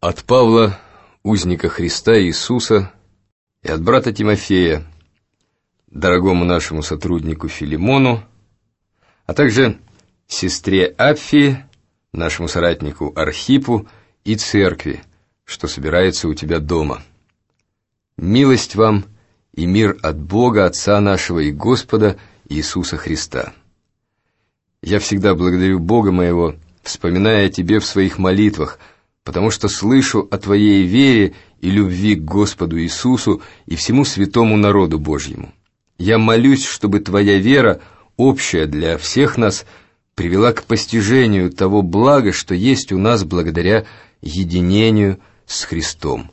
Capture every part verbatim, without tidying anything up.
От Павла, узника Христа Иисуса, и от брата Тимофея, дорогому нашему сотруднику Филимону, а также сестре Апфии, нашему соратнику Архипу и церкви, что собирается у тебя дома. Милость вам и мир от Бога, Отца нашего и Господа Иисуса Христа. Я всегда благодарю Бога моего, вспоминая о тебе в своих молитвах, потому что слышу о твоей вере и любви к Господу Иисусу и всему святому народу Божьему. Я молюсь, чтобы твоя вера, общая для всех нас, привела к постижению того блага, что есть у нас благодаря единению с Христом.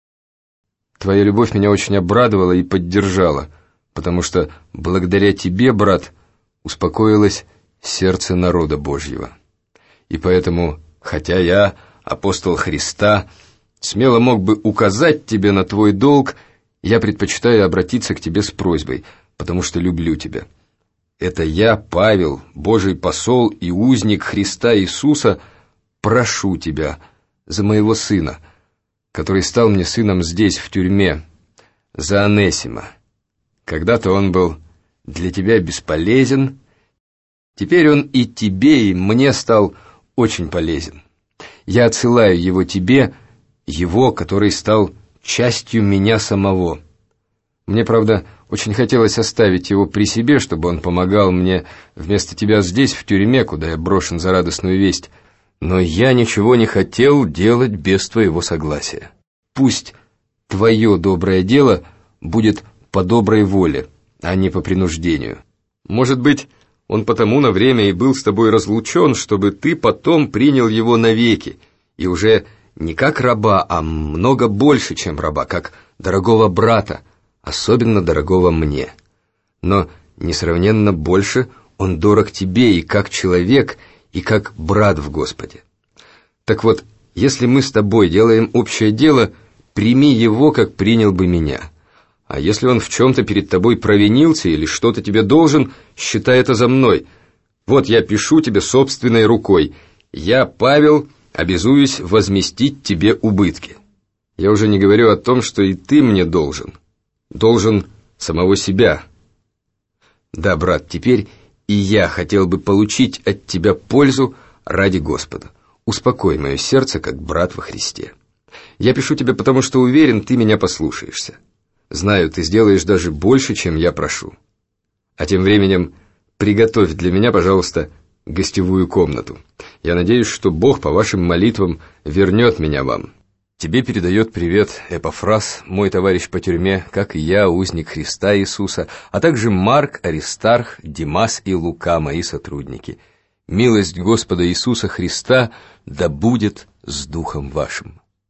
Твоя любовь меня очень обрадовала и поддержала, потому что благодаря тебе, брат, успокоилось сердце народа Божьего. И поэтому, хотя я апостол Христа, смело мог бы указать тебе на твой долг, я предпочитаю обратиться к тебе с просьбой, потому что люблю тебя. Это я, Павел, Божий посол и узник Христа Иисуса, прошу тебя за моего сына, который стал мне сыном здесь, в тюрьме, за Онесима. Когда-то он был для тебя бесполезен, теперь он и тебе, и мне стал очень полезен. Я отсылаю его тебе, его, который стал частью меня самого. Мне, правда, очень хотелось оставить его при себе, чтобы он помогал мне вместо тебя здесь, в тюрьме, куда я брошен за радостную весть, но я ничего не хотел делать без твоего согласия. Пусть твое доброе дело будет по доброй воле, а не по принуждению. Может быть, он потому на время и был с тобой разлучен, чтобы ты потом принял его навеки, и уже не как раба, а много больше, чем раба, как дорогого брата, особенно дорогого мне. Но несравненно больше он дорог тебе и как человек, и как брат в Господе. Так вот, если мы с тобой делаем общее дело, прими его, как принял бы меня. А если он в чем-то перед тобой провинился или что-то тебе должен, считай это за мной. Вот я пишу тебе собственной рукой. Я, Павел, обязуюсь возместить тебе убытки. Я уже не говорю о том, что и ты мне должен. Должен самого себя. Да, брат, теперь и я хотел бы получить от тебя пользу ради Господа. Успокой мое сердце, как брат во Христе. Я пишу тебе, потому что уверен, ты меня послушаешься. Знаю, ты сделаешь даже больше, чем я прошу. А тем временем приготовь для меня, пожалуйста, гостевую комнату. Я надеюсь, что Бог по вашим молитвам вернет меня вам. Тебе передает привет Эпафрас, мой товарищ по тюрьме, как и я, узник Христа Иисуса, а также Марк, Аристарх, Димас и Лука, мои сотрудники. Милость Господа Иисуса Христа да будет с духом вашим.